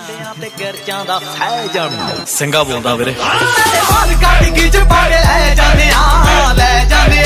ਮੁੰਡਿਆਂ ਤੇ ਗਿਰਚਾਂ ਦਾ ਸਹਿ ਜਾਣੂ ਸਿੰਘਾ ਬੋਲਦਾ ਵੀਰੇ ਹਰ ਗਾੜੀ ਚ ਪਾ ਕੇ ਲੈ ਜਾਂਦੇ ਆ